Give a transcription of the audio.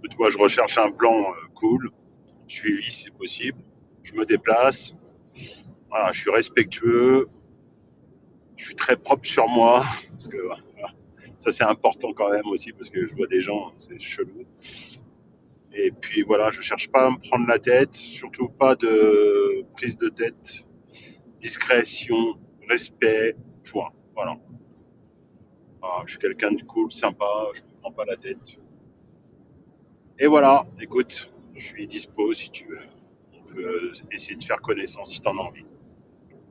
Tu vois, je recherche un plan cool, suivi si possible. Je me déplace. Voilà, je suis respectueux. Je suis très propre sur moi. Parce que voilà, ça, c'est important quand même aussi, parce que je vois des gens, c'est chelou. Et puis voilà, je cherche pas à me prendre la tête, surtout pas de prise de tête, discrétion, respect, point. Voilà. Ah, je suis quelqu'un de cool, sympa, je me prends pas la tête. Et voilà, écoute, je suis dispo si tu veux. On peut essayer de faire connaissance si t'en as envie.